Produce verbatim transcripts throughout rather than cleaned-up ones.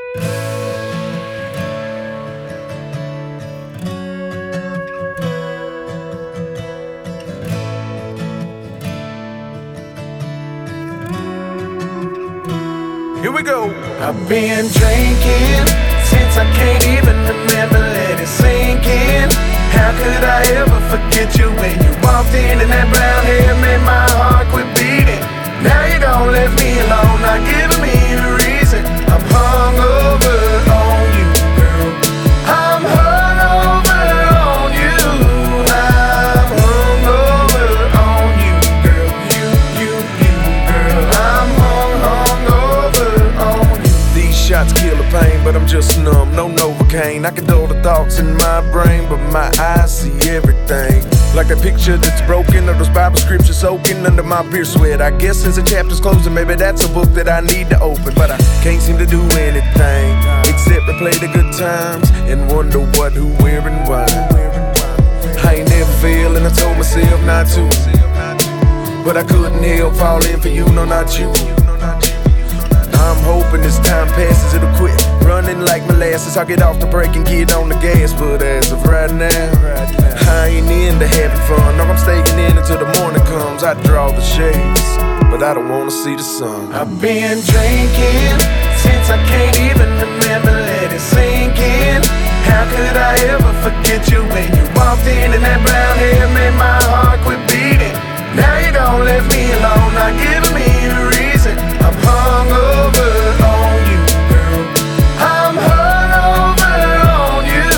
Here we go. I've been drinking since I can't even remember, let it sink in. How could I ever forget you when you walked in and that brown hair made my heart quit beating? Now you don't leave me alone, not giving me a reason. I'm hungover on you, girl. I'm hungover on you. I'm hungover on you, girl. You, you, you, girl. I'm hung, hungover on you. These shots kill the pain, but I'm just numb, no Novocaine. I control the thoughts in my brain, but my eyes see everything. Like that picture that's broken, or those Bible scriptures soaking under my beer sweat. I guess since the chapter's closing, maybe that's a book that I need to open. But I can't seem to do anything except replay the good times and wonder what, who, where, and why. I ain't never failed, and I told myself not to, but I couldn't help falling for you, no, not you. I'm hoping as time passes it'll quit running like molasses. I'll get off the brake and get on the gas, but as of right now, I ain't into having fun. No, I'm staying in until the morning comes. I draw the shades, but I don't wanna see the sun. I've been drinking since I can't even remember, let it sink in. How could I ever forget you when you walked in and that brown hair made my heart quit beating? Now you don't leave me alone, not giving me a reason. I'm hungover on you, girl. I'm hungover on you.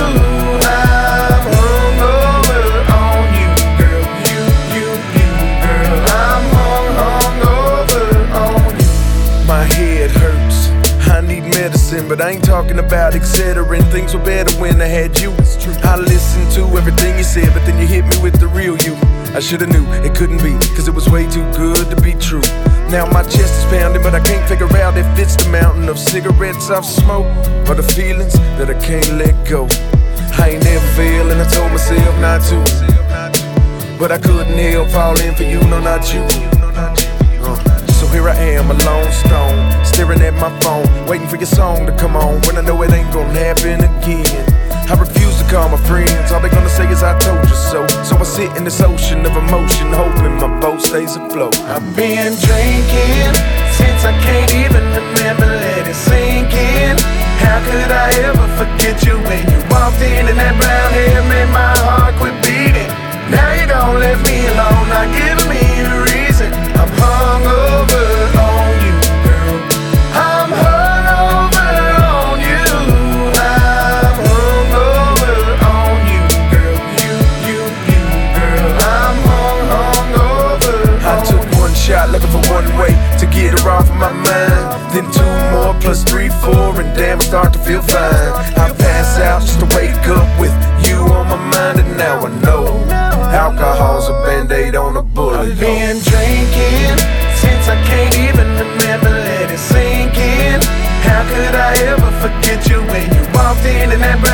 I'm hungover on you, girl. You, you, you, girl. I'm hung, hungover on you. My head hurts, I need medicine, but I ain't talking about Excedrin. Things were better when I had you. I listened to everything you said, but then you hit me with the real you. I shoulda knew it couldn't be, cause it was way too good to be true. Now my chest is pounding, but I can't figure out if it's the mountain of cigarettes I've smoked or the feelings that I can't let go. I ain't never failed, and I told myself not to, but I couldn't help falling for you, no, not you. uh, So here I am, a lone stone, staring at my phone, waiting for your song to come on, when I know it ain't gonna happen again. I refuse to call my friends, all they gonna say is I told you so. So I sit in this ocean of emotion, hoping my boat stays afloat. I've been drinking since I can't even remember, let it sink in. How could I ever forget you when you walked in and that brown hair made my heart quit beating? Now you don't leave me alone, not giving me a reason. I'm hungover on you, girl. I'm hungover on you. I'm hungover on you, girl. You, you, you, girl. I'm hung, hungover on you. I took one shot looking for one way to get her off of my mind. Then two more plus three, four, and damn, I start to feel fine. I pass out just to wake up with you on my mind, and now I know alcohol's a band-aid on a bullet. I've been drinking since I can't even remember, let it sink in. How could I ever forget you when you walked in and that